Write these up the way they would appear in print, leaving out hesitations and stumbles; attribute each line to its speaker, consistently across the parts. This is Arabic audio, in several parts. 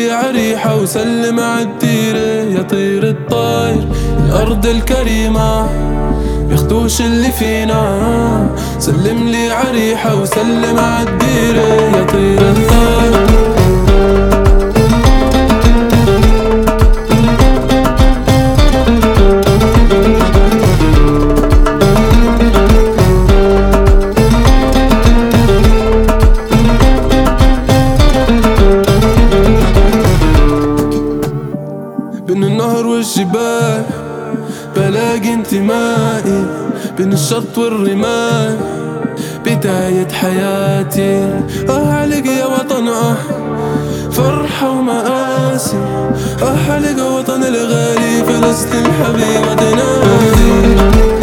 Speaker 1: لي عريحة وسلم عالديرة. يا طير الطاير الأرض الكريمة بياخدوش اللي فينا، سلم لي عريحة وسلم عالديرة. يا طير الطاير بين النهر والجبال بلاقي انتمائي، بين الشط والرمال بداية حياتي. عليك يا وطن فرحة ومآسي، عليك وطن الغالي فلسطين حبيبة تنادي.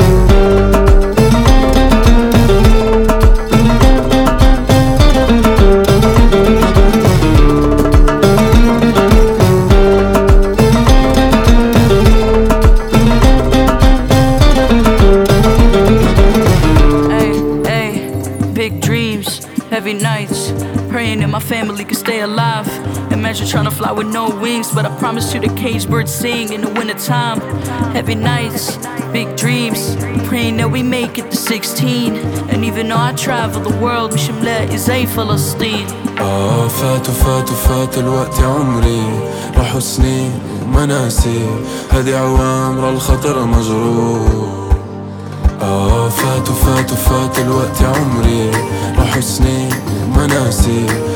Speaker 2: Big dreams, heavy nights, praying that my family can stay alive. Imagine trying to fly with no wings, but I promise you the cage birds sing in the wintertime. Heavy nights, big dreams, praying that we make it to 16. And even though I travel the world مش ملاقي زي فلسطين.
Speaker 1: فات الوقت يا عمري، راحوا سنين ومناسي، هدي عوامر الخطر مجروح. فات الوقت يا عمري، راحوا سنين ومناسي،